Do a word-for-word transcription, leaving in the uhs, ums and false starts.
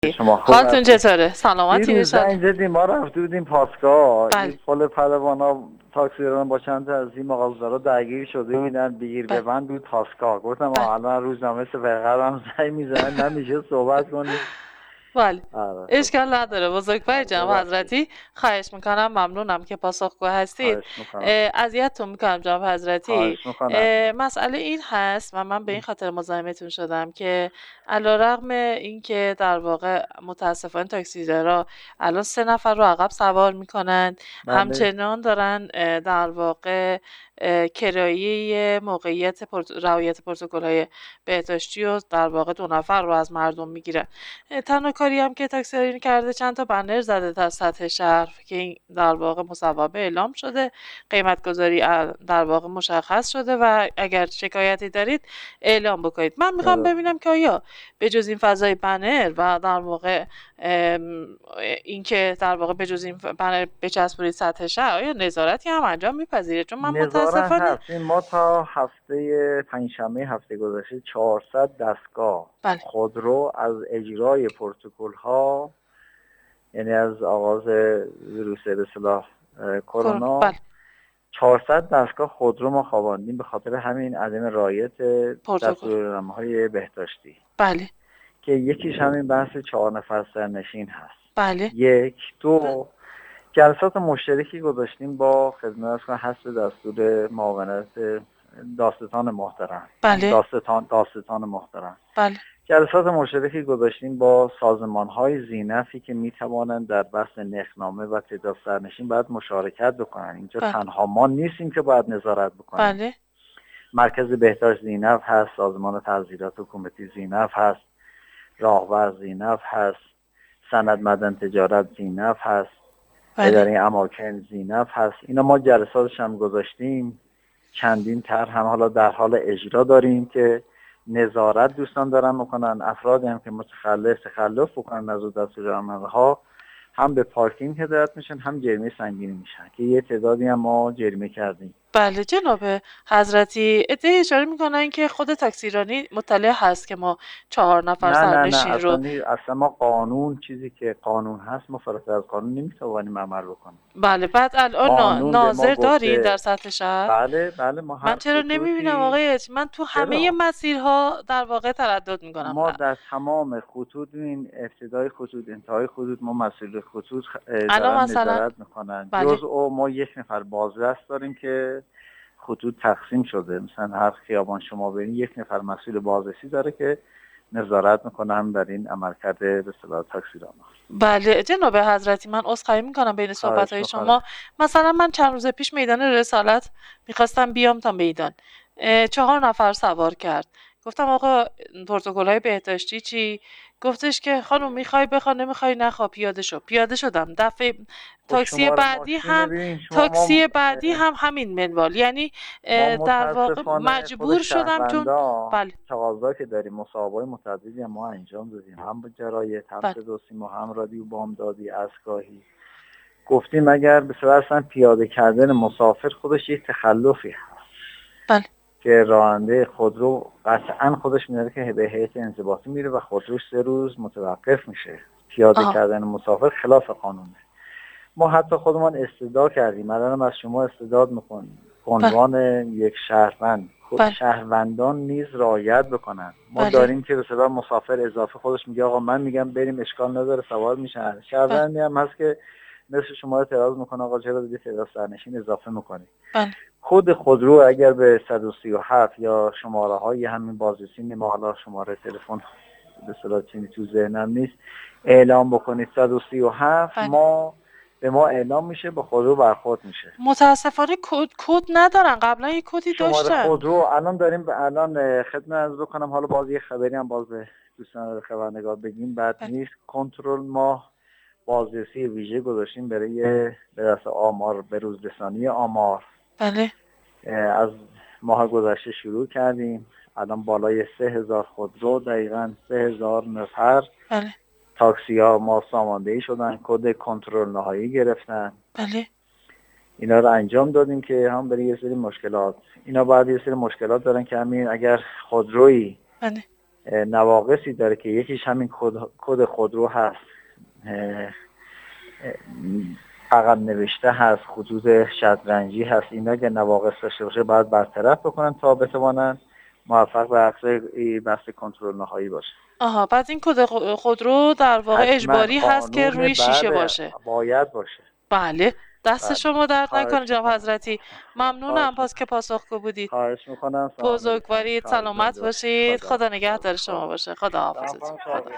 شما خوب حالتون هستید؟ چطوره؟ سلامتی دیروز انشالله. زنگ زدیم، ما رفته بودیم پاسگاه، بله این پل پلوانا تاکسیران با چند تا از این مغازه‌دارا درگیر شده بودن، بگیر بله ببند بود پاسگاه. گفتم بله آه الان روزنامه سپهرم زنگ میزنن نمیشه صحبت کنیم. بله آره خب اشکال نداره بزرگوار آره، جناب ببخشید. حضرتی. خواهش میکنم، ممنونم که پاسخگو هستید. خواهش میکنم اه، اذیتتون میکنم جناب حضرتی. خواهش میکنم اه، مسئله این هست و من به این خاطر مزاحمتون شدم که علیرغم اینکه در واقع متاسفانه تاکسیدارا الان سه نفر رو عقب سوار میکنن، بله همچنان دارن اه، در واقع اه، کرایه موقعیت پرت... رعایت پروتکل‌های بهداشتی و در واقع دو نفر رو از مردم میگیرن. تنها کاری هم که تاکسیرانی کرده چند تا بنر زده در سطح شهر که این در واقع مصوبه اعلام شده، قیمت گذاری در واقع مشخص شده و اگر شکایتی دارید اعلام بکنید. من میخوام درست. ببینم که آیا به جز این فضای بنر و در واقع اینکه در واقع به جز این بنر بچسبونید سطح شهر، آیا نظارتی هم انجام میپذیره؟ چون من نظارت متاسفانه هست. این ما تا هفته پنجشنبه هفته گذشته چهارصد دستگاه بله خودرو از اجرای پروتکل ها، یعنی از آغاز ویروس به اصطلاح کرونا کرونا، بله چهارصد دستگاه خودرو ما خواباندیم به خاطر همین عدم رعایت پروتکل دستورالعمل‌های بهداشتی بله که یکیش همین بحث چهار نفر سرنشین هست. بله یک دو جلسات مشترکی گذاشتیم با خدمت حسب دستور معاونت داستان محترم بله داستان داستان محترم بله جلسات مشترکی گذاشتیم با سازمان‌های ذی‌نفعی که می‌توانند در بحث نرخنامه و تعداد سرنشین باید مشارکت بکنن. اینجا بله تنها ما نیستیم که باید نظارت بکنیم. بله مرکز بهداشت ذی‌نفع هست، سازمان تحصیلات حکومتی ذی‌نفع هست، راهور ذی‌نفع هست، سند مدن تجارت ذی‌نفع هست، بله اداره اماکن ذی‌نفع هست. اینا ما جلساتش هم گذاشتیم، چندین طرح هم حالا در حال اجرا داریم که نظارت دوستان دارن میکنن. افرادی هم که متخلف تخلف بکنن از دستورالعمل‌ها هم به پارکینگ هدایت میشن، هم جریمه سنگینی میشن که یه تعدادی هم ما جریمه کردیم. بله جناب حضرتی، عده‌ای اشاره میکنن که خود تاکسیرانی مطلع هست که ما چهار نفر نه نه نه سرنشین رو اصلا اصلا ما قانون، چیزی که قانون هست ما فراتر از قانون نمیتوانیم عمل بکنیم. بله بعد الان نا- قانون به ما ناظر دارین در گفته سطح شهر؟ بله بله ما من هر چرا نمیبینم خطوطی، آقای اچ؟ من تو همه چرا مسیرها در واقع تردد میکنم. ما در تمام خطوط، این ابتدای خطوط انتهای خطوط ما مسئول خطوط اه، الان دارن مثلا نظارت میکنن. بله جز او ما یک نفر بازرس داریم که خطوط تقسیم شده، مثلا هر خیابان شما برین یک نفر مسئول بازرسی داره که نظارت میکنه هم در این عملکرد به اصطلاح تاکسیران. بله جناب حضرتی، من عذرخواهی میکنم بین صحبت خواهش های میکنم. شما. مثلا من چند روز پیش میدان رسالت میخواستم بیام تا میدان، اه، چهار نفر سوار کرد. گفتم آقا پروتکل های بهداشتی چی؟ گفتش که خانم میخوای بخوا، نمیخوای نخوا، پیاده شو. پیاده شدم. دفعه خب تاکسی شماره بعدی ماشین هم ببین شما، ما تاکسی بعدی هم همین منوال، یعنی ما اه، در واقع متاسفانه خود مجبور شدم چون شهروندا بله تقاضا که داریم، مصاحبه‌های متعددی هم ما انجام دادیم، هم با جرایت، هم بله صدا و سیما، هم رادیو بامدادی، اسکاهی. گفتیم اگر به صورت اصلا پیاده کردن مسافر خودش یک تخلفی هست بله که راننده خودرو قطعا خودش میداره که به هیئت انضباطی میره و خودروش سه روز متوقف میشه. پیاده آها کردن مسافر خلاف قانونه. ما حتی خودمان استدعا کردیم، الان از شما استدعا میکنیم به بله عنوان یک شهروند، خود بله شهروندان نیز رعایت بکنن. ما بله داریم که به صدا مسافر اضافه خودش میگه آقا من میگم بریم اشکال نداره سوار میشن، بله شهروندی هم هست که مثل شما اعتراض میکنه آقا چرا دیگه تعداد سرنشین اضافه میکنی. بله خود خودرو اگر به صد و سی و هفت یا شماره های همین بازرسی، ما حالا شماره تلفن به اصطلاح چیزی تو ذهنم نیست، اعلام بکنید صد و سی و هفت، بله ما به ما اعلام میشه، با خودرو برخورد میشه. متاسفانه کد کد ندارن. قبلا یه کدی شماره داشتن. خودرو الان داریم، الان خدمت عرض بکنم، حالا باز یه خبری هم باز به دوستان خبرنگار بگیم بد بله نیست. کنترل ما بازرسی ویژه گذاشتیم برای به دست آمار، به روزرسانی آمار. بله از ماه گذشته شروع کردیم، الان بالای سه هزار خودرو، دقیقاً سه هزار نفر بله تاکسی ها ما ساماندهی شدن، کد کنترل نهایی گرفتن. بله اینا رو انجام دادیم که هم برای یه سری مشکلات، اینا بعد یه سری مشکلات دارن که همین اگر خودرویی بله نواقصی داره که یکیش همین کد خودرو هست، عقب نوشته هست، خطوط شطرنجی هست. اینا که نواقص داشته باشه باید برطرف بکنن تا بتوانن موفق به عقص بحث کنترل نهایی باشه. آها، پس این کد خودرو در واقع اجباری هست که روی شیشه باشه. باید باشه. بله، دست بله. شما درد نکنه جناب حضرتی. ممنونم باز که پاسخگو بودید. خواهش میکنم. بزرگوارید، سلامت باشید. خدا نگهدار شما باشه. خدا حافظتون.